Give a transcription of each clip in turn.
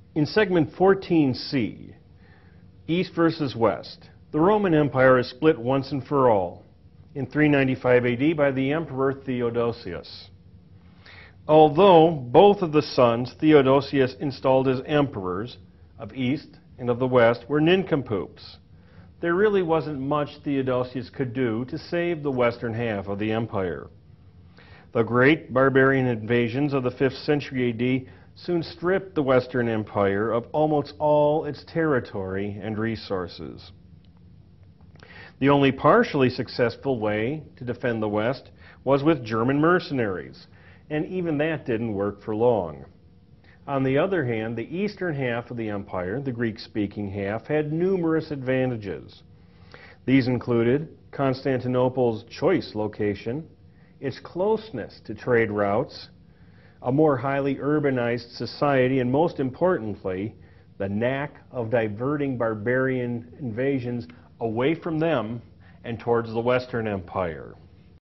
In segment 14C, East versus West, the Roman Empire is split once and for all in 395 AD by the Emperor Theodosius. Although both of the sons Theodosius installed as emperors of East and of the West were nincompoops, there really wasn't much Theodosius could do to save the western half of the empire. The great barbarian invasions of the 5th century AD soon stripped the Western Empire of almost all its territory and resources. The only partially successful way to defend the West was with German mercenaries, and even that didn't work for long. On the other hand, the eastern half of the empire, the Greek-speaking half, had numerous advantages. These included Constantinople's choice location, its closeness to trade routes, a more highly urbanized society, and most importantly, the knack of diverting barbarian invasions away from them and towards the Western Empire.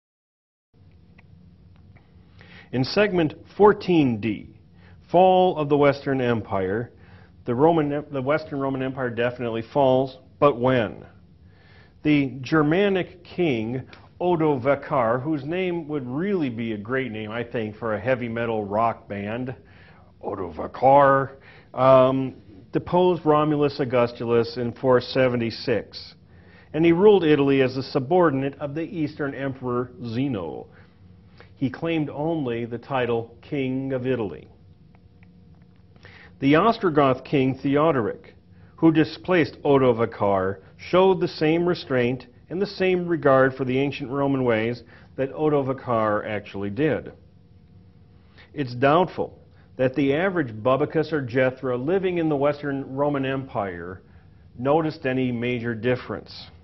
In segment 14D, Fall of the Western Empire, the Western Roman Empire definitely falls, but when? The Germanic king Odovacar, whose name would really be a great name, I think, for a heavy metal rock band, Odovacar, deposed Romulus Augustulus in 476, and he ruled Italy as a subordinate of the Eastern Emperor Zeno. He claimed only the title King of Italy. The Ostrogoth king Theodoric, who displaced Odovacar, showed the same restraint and the same regard for the ancient Roman ways that Odovacar actually did. It's doubtful that the average Bubacus or Jethro living in the Western Roman Empire noticed any major difference.